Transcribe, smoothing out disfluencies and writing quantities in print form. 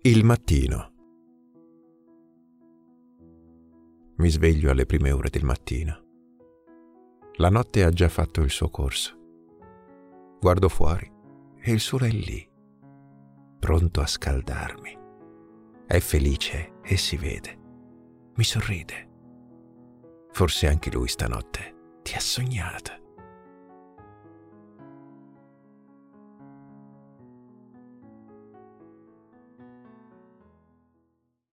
Il mattino. Mi sveglio alle prime ore del mattino. La notte ha già fatto il suo corso. Guardo fuori e il sole è lì, pronto a scaldarmi. È felice e si vede. Mi sorride. Forse anche lui stanotte ti ha sognata.